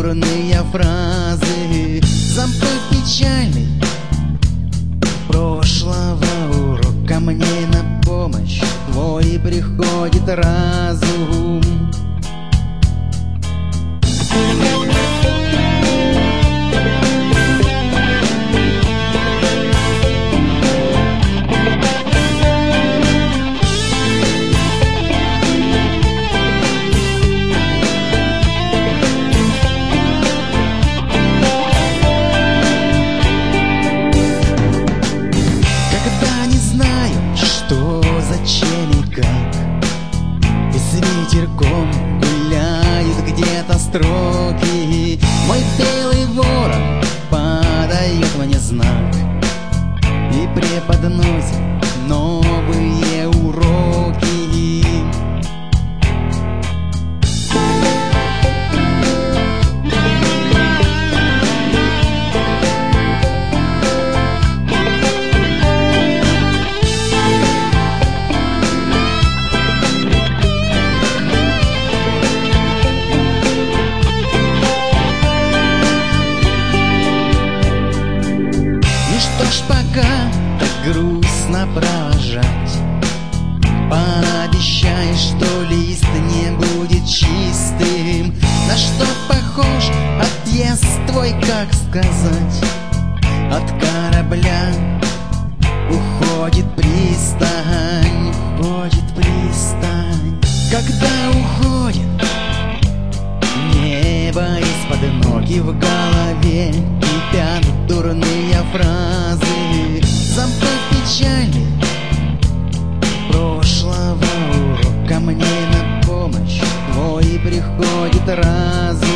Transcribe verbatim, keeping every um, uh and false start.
дурные фразы. Забыв печальный прошлого урока, мне на помощь твой приходит разум. Зачем и как? И с ветерком гуляют где-то строки. Мой белый ворон подает мне знак и преподносит новые уроки. Пока так грустно провожать, пообещай, что лист не будет чистым. На что похож отъезд твой, как сказать? От корабля уходит пристань, уходит пристань. Когда уходит небо из-под ноги, в голове кипят дурные фразы. Забыв печали прошлого урока, мне на помощь твой приходит разум.